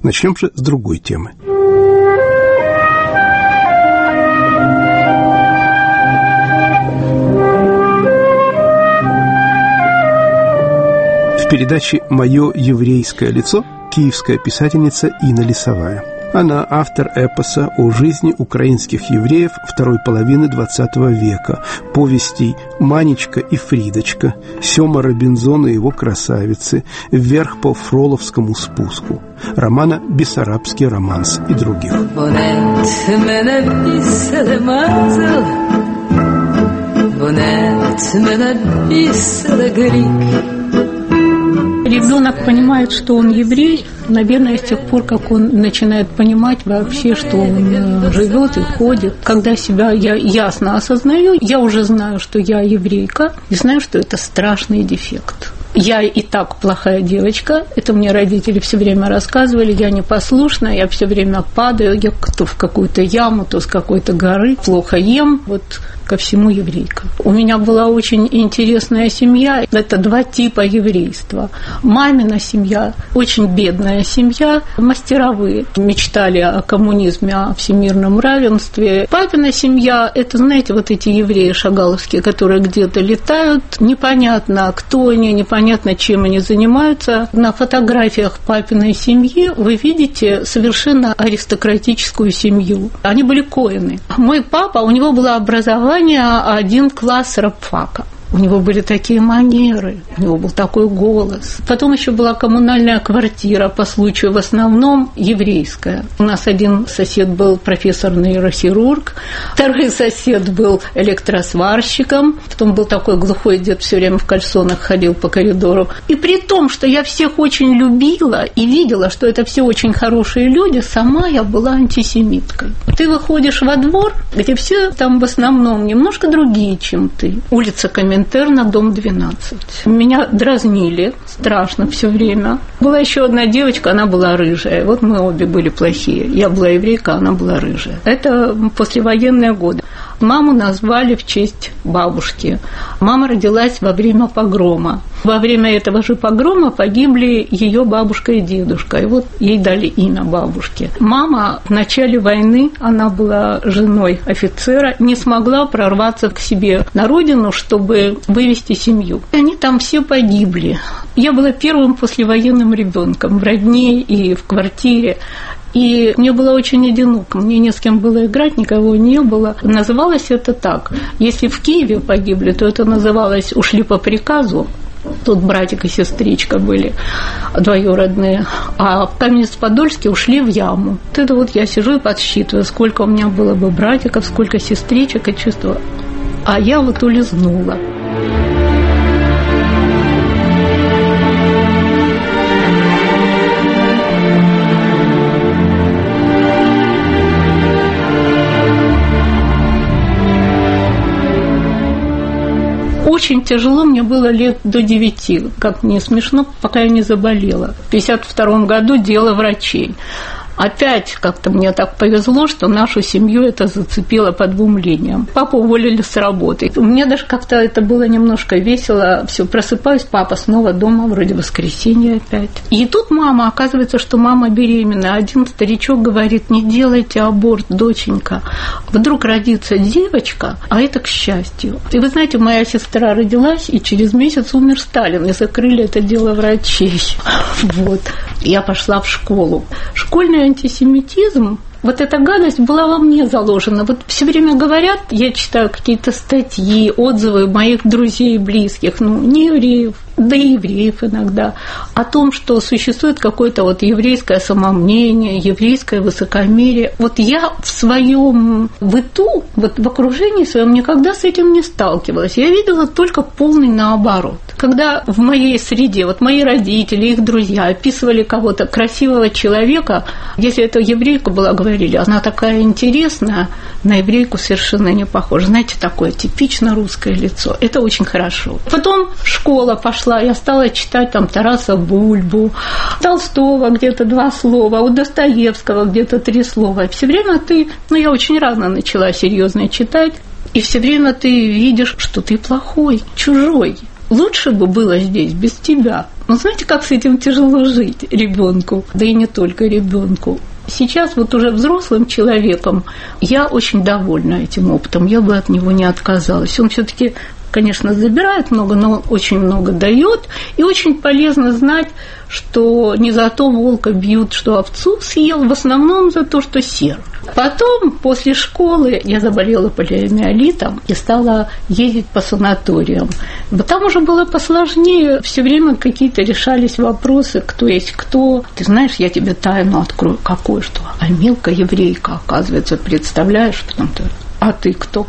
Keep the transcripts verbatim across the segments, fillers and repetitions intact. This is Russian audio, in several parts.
Начнем же с другой темы. В передаче «Мое еврейское лицо» киевская писательница Инна Лисовая. Она автор эпоса о жизни украинских евреев второй половины двадцатого века, повестей «Манечка и Фридочка», Сёма Робинзон и его красавицы, «Вверх по Фроловскому спуску», романа «Бессарабский романс» и других. Ребенок понимает, что он еврей, наверное, с тех пор, как он начинает понимать вообще, что он живет и ходит. Когда себя я ясно осознаю, я уже знаю, что я еврейка, и знаю, что это страшный дефект. Я и так плохая девочка, это мне родители все время рассказывали, я непослушная, я все время падаю, я то в какую-то яму, то с какой-то горы, плохо ем, вот ко всему еврейка. У меня была очень интересная семья, это два типа еврейства. Мамина семья, очень бедная семья, мастеровые, мечтали о коммунизме, о всемирном равенстве. Папина семья, это, знаете, вот эти евреи шагаловские, которые где-то летают, непонятно, кто они, непонятно, чем они занимаются. На фотографиях папиной семьи вы видите совершенно аристократическую семью. Они были коэны. Мой папа, у него было образование один класс рабфака. У него были такие манеры, у него был такой голос. Потом еще была коммунальная квартира, по случаю в основном еврейская. У нас один сосед был профессор-нейрохирург, второй сосед был электросварщиком, потом был такой глухой дед, все время в кальсонах ходил по коридору. И при том, что я всех очень любила и видела, что это все очень хорошие люди, сама я была антисемиткой. Ты выходишь во двор, где все там в основном немножко другие, чем ты. Улица Коминтерна, дом двенадцать. Меня дразнили страшно все время. Была еще одна девочка, она была рыжая. Вот мы обе были плохие. Я была еврейка, она была рыжая. Это послевоенные годы. Маму назвали в честь бабушки. Мама родилась во время погрома. Во время этого же погрома погибли ее бабушка и дедушка. И вот ей дали имя бабушки. Мама в начале войны, она была женой офицера, не смогла прорваться к себе на родину, чтобы вывести семью. И они там все погибли. Я была первым послевоенным ребенком в родне и в квартире. И мне было очень одиноко, мне не с кем было играть, никого не было. Называлось это так. Если в Киеве погибли, то это называлось «ушли по приказу». Тут братик и сестричка были двоюродные. А в Каменец-Подольске ушли в яму. Вот это вот я сижу и подсчитываю, сколько у меня было бы братиков, сколько сестричек, и чувствую. А я вот улизнула. Очень тяжело мне было лет до девяти, как мне смешно, пока я не заболела. В пятьдесят втором году дело врачей. Опять как-то мне так повезло, что нашу семью это зацепило по двум линиям. Папу уволили с работы. Мне даже как-то это было немножко весело. Все, просыпаюсь, папа снова дома, вроде воскресенье опять. И тут мама, оказывается, что мама беременна. Один старичок говорит: не делайте аборт, доченька. Вдруг родится девочка, а это к счастью. И вы знаете, моя сестра родилась, и через месяц умер Сталин, и закрыли это дело врачей. Вот. Я пошла в школу. Школьный антисемитизм, вот эта гадость была во мне заложена. Вот все время говорят, я читаю какие-то статьи, отзывы моих друзей и близких, ну, не евреев, да и евреев иногда, о том, что существует какое-то вот еврейское самомнение, еврейское высокомерие. Вот я в своем быту, вот в окружении своем никогда с этим не сталкивалась. Я видела только полный наоборот. Когда в моей среде, вот мои родители, их друзья описывали кого-то красивого человека, если это еврейка была, говорили, она такая интересная, на еврейку совершенно не похожа. Знаете, такое типично русское лицо. Это очень хорошо. Потом школа пошла, я стала читать там Тараса Бульбу, Толстого где-то два слова, у Достоевского где-то три слова. И все время ты, ну я очень рано начала серьезно читать, и все время ты видишь, что ты плохой, чужой. Лучше бы было здесь без тебя. Ну, знаете, как с этим тяжело жить ребенку, да и не только ребенку. Сейчас вот уже взрослым человеком я очень довольна этим опытом, я бы от него не отказалась. Он все-таки, конечно, забирает много, но очень много дает. И очень полезно знать, что не за то волка бьют, что овцу съел, в основном за то, что сер. Потом, после школы, я заболела полиомиелитом и стала ездить по санаториям. Там уже было посложнее, все время какие-то решались вопросы, кто есть кто. Ты знаешь, я тебе тайну открою. Какое что? А Милка еврейка, оказывается, представляешь? Потом ты, а ты кто?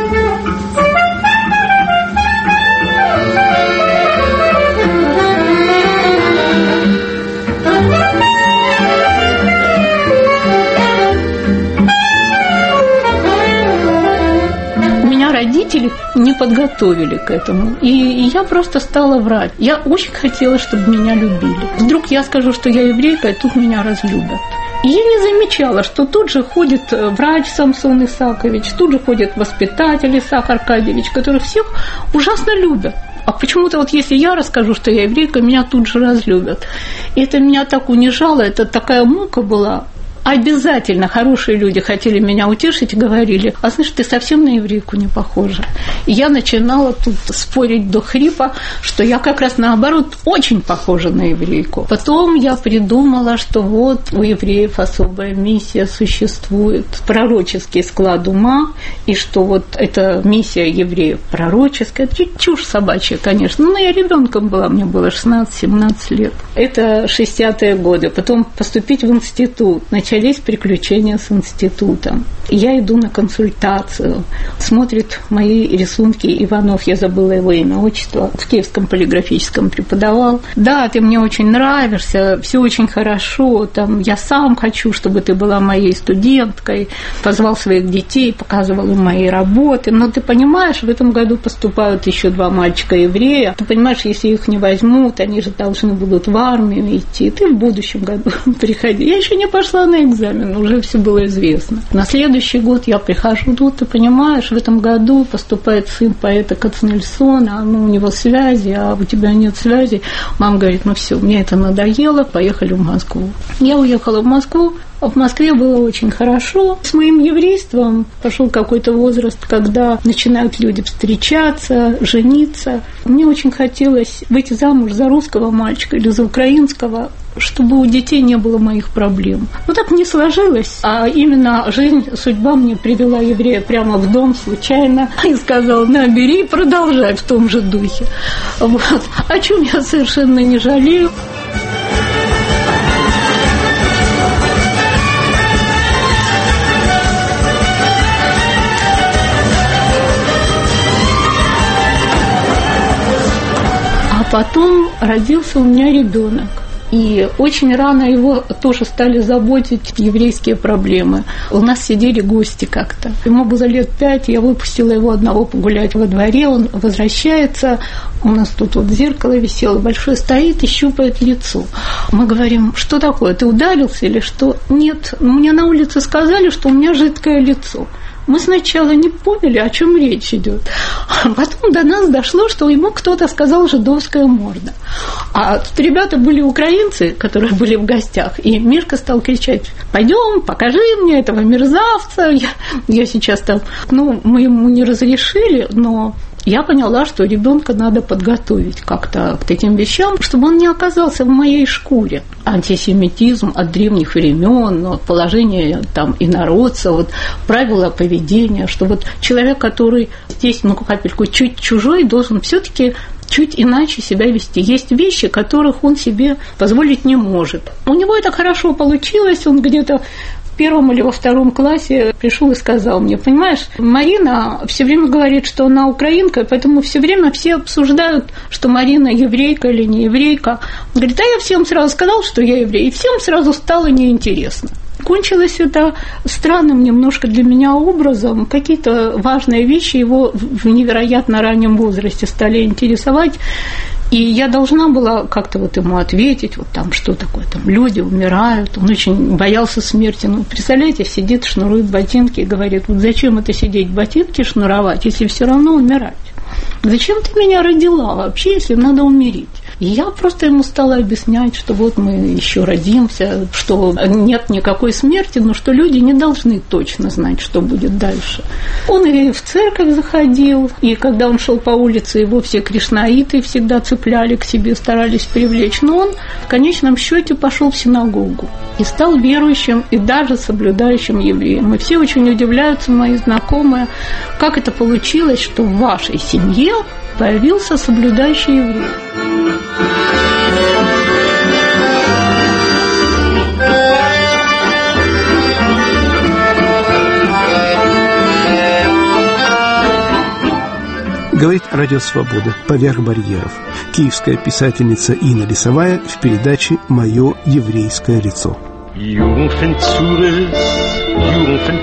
Родители не подготовили к этому. И я просто стала врать. Я очень хотела, чтобы меня любили. Вдруг я скажу, что я еврейка, и тут меня разлюбят. И я не замечала, что тут же ходит врач Самсон Исакович, тут же ходит воспитатель Исаак Аркадьевич, которые всех ужасно любят. А почему-то вот если я расскажу, что я еврейка, меня тут же разлюбят. И это меня так унижало, это такая мука была. Обязательно хорошие люди хотели меня утешить и говорили, а знаешь, ты совсем на еврейку не похожа. И я начинала тут спорить до хрипа, что я как раз наоборот очень похожа на еврейку. Потом я придумала, что вот у евреев особая миссия существует, пророческий склад ума, и что вот эта миссия евреев пророческая, чушь собачья, конечно, но я ребенком была, мне было шестнадцать-семнадцать лет. Это шестидесятые годы. Потом поступить в институт, начать Начались приключения с институтом. Я иду на консультацию. Смотрит мои рисунки Иванов, я забыла его имя, отчество, в Киевском полиграфическом преподавал. Да, ты мне очень нравишься, все очень хорошо, там, я сам хочу, чтобы ты была моей студенткой. Позвал своих детей, показывал им мои работы. Но ты понимаешь, в этом году поступают еще два мальчика-еврея. Ты понимаешь, если их не возьмут, они же должны будут в армию идти. Ты в будущем году приходи. Я еще не пошла на экзамен, уже все было известно. На следующий год я прихожу, тут ты понимаешь, в этом году поступает сын поэта Кацнельсона, ну, у него связи, а у тебя нет связи. Мама говорит, ну все, мне это надоело, поехали в Москву. Я уехала в Москву. В Москве было очень хорошо. С моим еврейством пошел какой-то возраст, когда начинают люди встречаться, жениться. Мне очень хотелось выйти замуж за русского мальчика или за украинского, чтобы у детей не было моих проблем. Но так не сложилось, а именно жизнь, судьба мне привела еврея прямо в дом случайно и сказала, на, бери и продолжай в том же духе. Вот. О чем я совершенно не жалею. Потом родился у меня ребенок. И очень рано его тоже стали заботить еврейские проблемы. У нас сидели гости как-то. Ему было лет пять, я выпустила его одного погулять во дворе, он возвращается, у нас тут вот зеркало висело большое, стоит и щупает лицо. Мы говорим, что такое, ты ударился или что? Нет, мне на улице сказали, что у меня жидкое лицо. Мы сначала не поняли, о чем речь идет. А потом до нас дошло, что ему кто-то сказал «жидовская морда». А тут ребята были украинцы, которые были в гостях, и Мишка стал кричать: «Пойдем, покажи мне этого мерзавца». Я, я сейчас там... Ну, мы ему не разрешили, но... Я поняла, что ребенка надо подготовить как-то к таким вещам, чтобы он не оказался в моей шкуре. Антисемитизм от древних времен, вот, положение там инородца, вот, правила поведения, что вот человек, который здесь, ну, капельку чуть чужой, должен все-таки чуть иначе себя вести. Есть вещи, которых он себе позволить не может. У него это хорошо получилось, он где-то в первом или во втором классе пришел и сказал мне: понимаешь, Марина все время говорит, что она украинка, поэтому все время все обсуждают, что Марина еврейка или не еврейка. Он говорит: а я всем сразу сказал, что я еврей, и всем сразу стало неинтересно. Кончилось это странным немножко для меня образом. Какие-то важные вещи его в невероятно раннем возрасте стали интересовать. И я должна была как-то вот ему ответить, вот там, что такое, там люди умирают, он очень боялся смерти. Ну, представляете, сидит, шнурует ботинки и говорит: вот зачем это сидеть, ботинки шнуровать, если все равно умирать? Зачем ты меня родила вообще, если надо умереть? И я просто ему стала объяснять, что вот мы еще родимся, что нет никакой смерти, но что люди не должны точно знать, что будет дальше. Он и в церковь заходил, и когда он шел по улице, его все кришнаиты всегда цепляли к себе, старались привлечь. Но он в конечном счете пошел в синагогу и стал верующим и даже соблюдающим евреем. И все очень удивляются, мои знакомые, как это получилось, что в вашей семье появился соблюдающий еврей. Говорит Радио Свобода «Поверх барьеров». Киевская писательница Инна Лисовая в передаче «Мое еврейское лицо». Jugend von Zures, Jugend von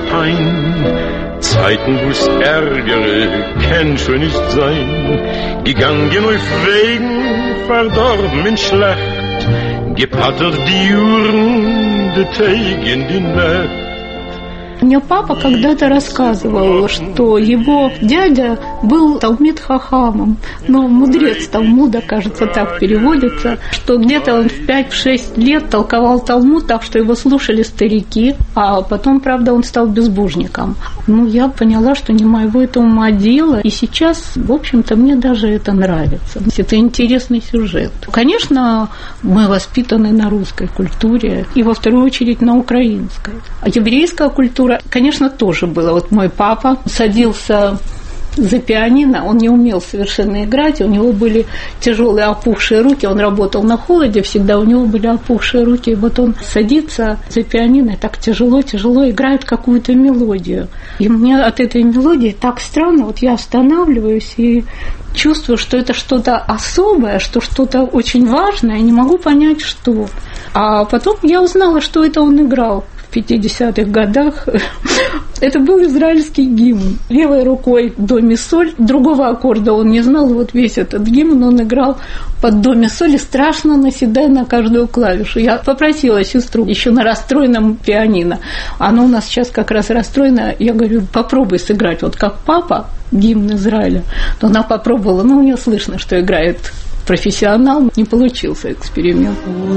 Pein, Zeiten, wo's ärgere, kann schon nicht sein. Gegangen auf Wegen, verdorben in Schlacht, gepattert die Juren, die Tage in die Nacht. Мне папа когда-то рассказывал, что его дядя был Талмид Хахамом, но мудрец Талмуда, кажется, так переводится, что где-то он в пять-шесть лет толковал Талмуд так, что его слушали старики, а потом, правда, он стал безбожником. Ну, я поняла, что не моего это ума дело, и сейчас, в общем-то, мне даже это нравится. Это интересный сюжет. Конечно, мы воспитаны на русской культуре, и во вторую очередь на украинской. А еврейская культура, конечно, тоже было. Вот мой папа садился за пианино, он не умел совершенно играть, у него были тяжелые опухшие руки, он работал на холоде, всегда у него были опухшие руки, и вот он садится за пианино и так тяжело-тяжело играет какую-то мелодию. И мне от этой мелодии так странно, вот я останавливаюсь и чувствую, что это что-то особое, что что-то очень важное, и не могу понять, что. А потом я узнала, что это он играл в пятидесятых годах. Это был израильский гимн. Левой рукой до ми соль, другого аккорда он не знал, вот весь этот гимн он играл под до ми соль, и страшно наседая на каждую клавишу. Я попросила сестру еще на расстроенном пианино. Оно у нас сейчас как раз расстроено. Я говорю, попробуй сыграть вот как папа гимн Израиля. Но она попробовала, но у нее слышно, что играет профессионал. Не получился эксперимент.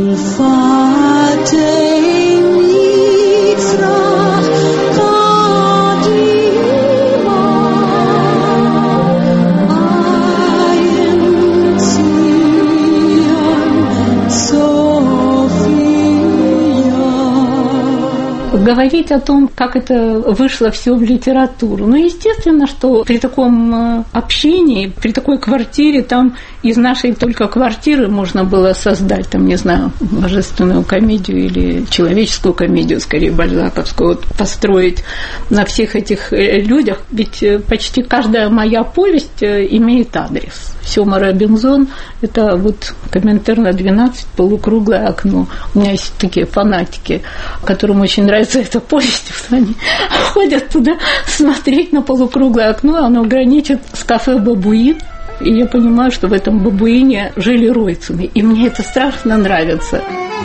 Говорить о том, как это вышло все в литературу. Ну, естественно, что при таком общении, при такой квартире, там из нашей только квартиры можно было создать, там, не знаю, божественную комедию или человеческую комедию, скорее, бальзаковскую, вот, построить на всех этих людях. Ведь почти каждая моя повесть имеет адрес. Сёма Робинзон – это вот Коминтерна двенадцать, полукруглое окно. У меня есть такие фанатики, которым очень нравится эта повесть, что они ходят туда смотреть на полукруглое окно, оно граничит с кафе «Бабуин», и я понимаю, что в этом бабуине жили Ройцины, и мне это страшно нравится.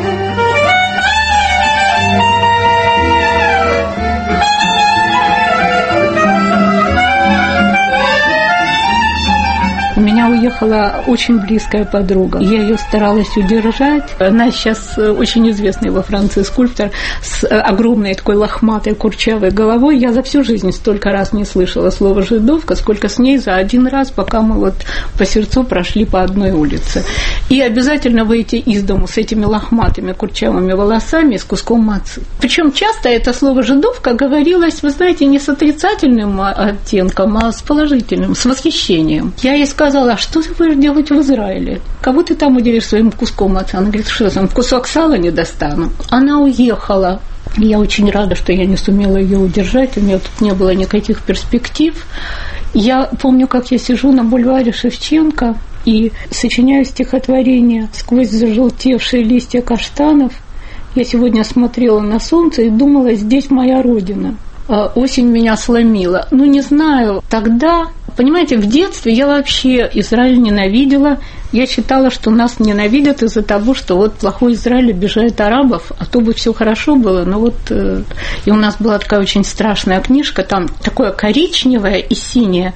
У меня уехала очень близкая подруга. Я ее старалась удержать. Она сейчас очень известный во Франции скульптор с огромной такой лохматой курчавой головой. Я за всю жизнь столько раз не слышала слова «жидовка», сколько с ней за один раз, пока мы вот по сердцу прошли по одной улице. И обязательно выйти из дому с этими лохматыми курчавыми волосами и с куском мацы. Причем часто это слово «жидовка» говорилось, вы знаете, не с отрицательным оттенком, а с положительным, с восхищением. Я ей сказала: сказала, а что ты будешь делать в Израиле? Кого ты там уделишь своим куском мацы? Она говорит, что я там кусок сала не достану. Она уехала. И я очень рада, что я не сумела ее удержать. У меня тут не было никаких перспектив. Я помню, как я сижу на бульваре Шевченко и сочиняю стихотворение «Сквозь зажелтевшие листья каштанов». Я сегодня смотрела на солнце и думала, здесь моя родина. Осень меня сломила. Ну, не знаю, тогда, понимаете, в детстве я вообще Израиль ненавидела. Я считала, что нас ненавидят из-за того, что вот плохой Израиль обижает арабов, а то бы все хорошо было. Но вот и у нас была такая очень страшная книжка, там такое коричневое и синее.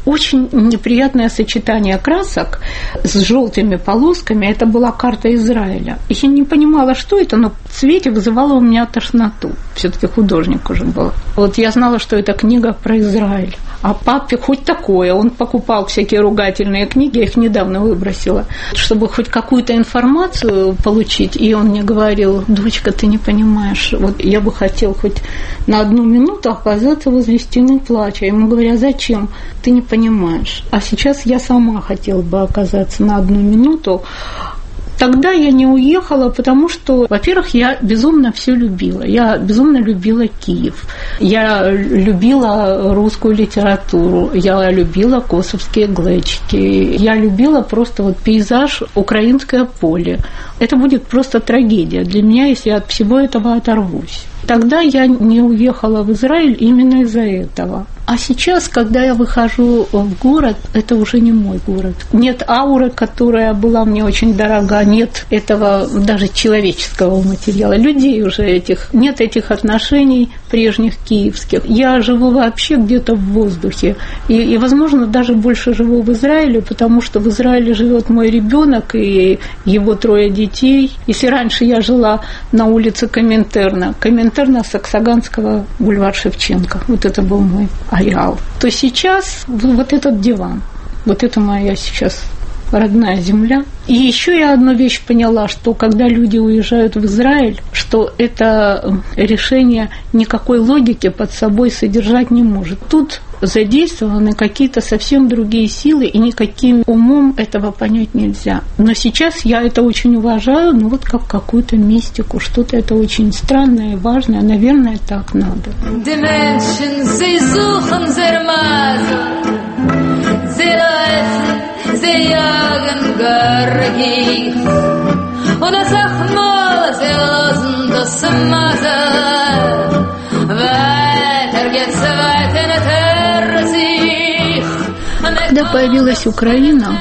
очень неприятное сочетание красок с желтыми полосками. Это была карта Израиля. Я не понимала, что это, но в цвете вызывало у меня тошноту. Все-таки художник уже был. Вот я знала, что это книга про Израиль. А папе хоть такое. Он покупал всякие ругательные книги, я их недавно выбросила, чтобы хоть какую-то информацию получить. И он мне говорил: дочка, ты не понимаешь, вот я бы хотел хоть на одну минуту оказаться возле стены плача. Ему говорят: зачем? Ты не понимаешь. А сейчас я сама хотела бы оказаться на одну минуту. Тогда я не уехала, потому что, во-первых, я безумно все любила. Я безумно любила Киев. Я любила русскую литературу. Я любила косовские глечики. Я любила просто вот пейзаж, украинское поле. Это будет просто трагедия для меня, если я от всего этого оторвусь. Тогда я не уехала в Израиль именно из-за этого. А сейчас, когда я выхожу в город, это уже не мой город. Нет ауры, которая была мне очень дорога, нет этого даже человеческого материала, людей уже этих, нет этих отношений прежних киевских. Я живу вообще где-то в воздухе. И, и, возможно, даже больше живу в Израиле, потому что в Израиле живет мой ребенок и его трое детей. Если раньше я жила на улице Коминтерна, Коминтерна Саксаганского, бульвар Шевченко, вот это был мой ареал, то сейчас вот этот диван, вот это моя сейчас родная земля. И еще я одну вещь поняла, что когда люди уезжают в Израиль, что это решение никакой логики под собой содержать не может. Тут задействованы какие-то совсем другие силы, и никаким умом этого понять нельзя. Но сейчас я это очень уважаю, ну вот как какую-то мистику, что-то это очень странное и важное, наверное, так надо. Sie jagen Gargis und das Achmal, sie losen das Maser. Weiter geht's weiter, nicht sich. Когда появилась Украина,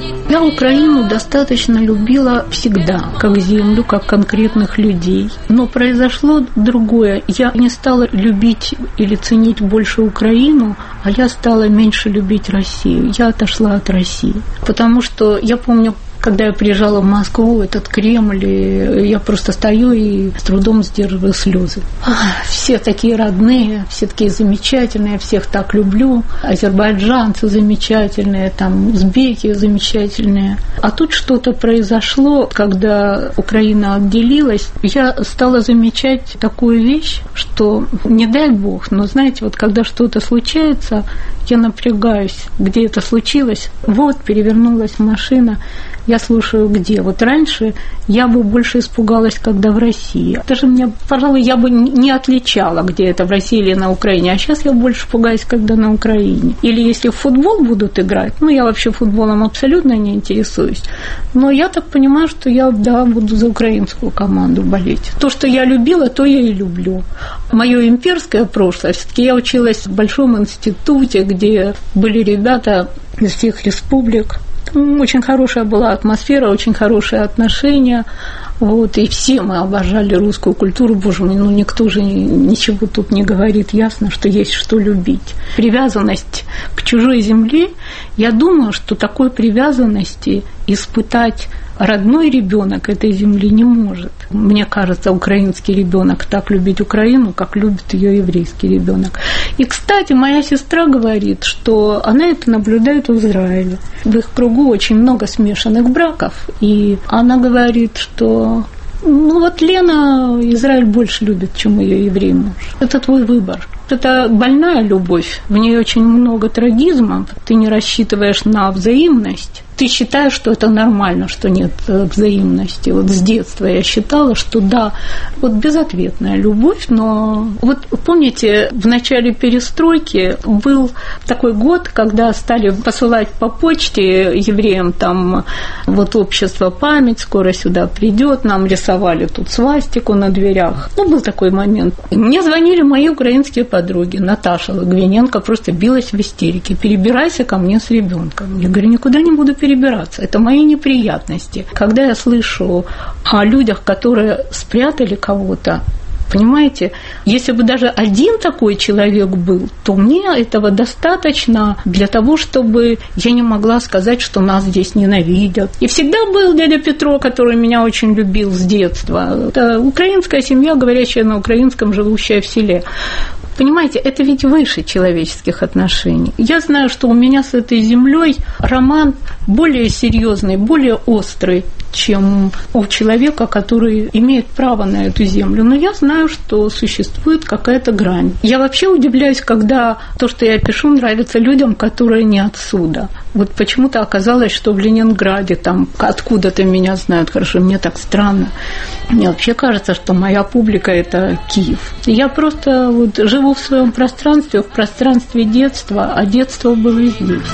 я Украину достаточно любила всегда, как землю, как конкретных людей. Но произошло другое. Я не стала любить или ценить больше Украину, а я стала меньше любить Россию. Я отошла от России. Потому что я помню, когда я приезжала в Москву, этот Кремль, и я просто стою и с трудом сдерживаю слезы. Ах, все такие родные, все такие замечательные, я всех так люблю. Азербайджанцы замечательные, там узбеки замечательные. А тут что-то произошло, когда Украина отделилась. Я стала замечать такую вещь, что не дай бог, но знаете, вот когда что-то случается, я напрягаюсь, где это случилось. Вот, перевернулась машина. Я слушаю, где. Вот раньше я бы больше испугалась, когда в России. Даже мне, пожалуй, я бы не отличала, где это, в России или на Украине. А сейчас я больше пугаюсь, когда на Украине. Или если в футбол будут играть, ну, я вообще футболом абсолютно не интересуюсь. Но я так понимаю, что я, да, буду за украинскую команду болеть. То, что я любила, то я и люблю. Мое имперское прошлое, все-таки я училась в большом институте, где были ребята из всех республик. Очень хорошая была атмосфера, очень хорошие отношения. Вот, и все мы обожали русскую культуру. Боже мой, ну никто же ничего тут не говорит. Ясно, что есть что любить. Привязанность к чужой земле, я думаю, что такой привязанности испытать родной ребенок этой земли не может. Мне кажется, украинский ребенок так любит Украину, как любит ее еврейский ребенок. И, кстати, моя сестра говорит, что она это наблюдает в Израиле. В их кругу очень много смешанных браков. И она говорит, что ну вот Лена Израиль больше любит, чем ее еврей муж. Это твой выбор. Это больная любовь, в ней очень много трагизма, ты не рассчитываешь на взаимность, ты считаешь, что это нормально, что нет взаимности. Вот с детства я считала, что да, вот безответная любовь, но вот помните, в начале перестройки был такой год, когда стали посылать по почте евреям там вот общество «Память», скоро сюда придет, нам рисовали тут свастику на дверях. Ну, был такой момент. Мне звонили мои украинские подруги, Наташа Логвиненко просто билась в истерике. Перебирайся ко мне с ребенком. Я говорю, никуда не буду перебираться. Это мои неприятности. Когда я слышу о людях, которые спрятали кого-то Понимаете? Если бы даже один такой человек был, то мне этого достаточно для того, чтобы я не могла сказать, что нас здесь ненавидят. И всегда был дядя Петро, который меня очень любил с детства. Это украинская семья, говорящая на украинском, живущая в селе. Понимаете, это ведь выше человеческих отношений. Я знаю, что у меня с этой землей роман более серьезный, более острый, чем у человека, который имеет право на эту землю. Но я знаю, что существует какая-то грань. Я вообще удивляюсь, когда то, что я пишу, нравится людям, которые не отсюда. Вот почему-то оказалось, что в Ленинграде, там откуда-то меня знают хорошо, мне так странно. Мне вообще кажется, что моя публика – это Киев. Я просто вот живу в своем пространстве, в пространстве детства, а детство было здесь.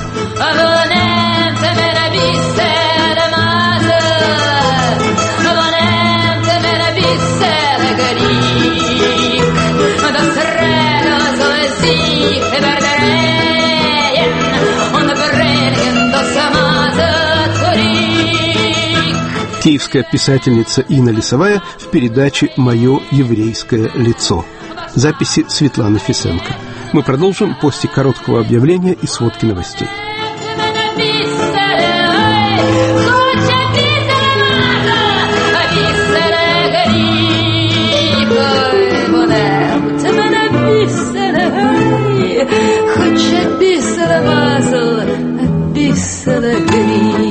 Киевская писательница Инна Лисовая в передаче «Мое еврейское лицо». Записи Светланы Фисенко. Мы продолжим после короткого объявления и сводки новостей. Хоть обисала мазал, обисала гриб.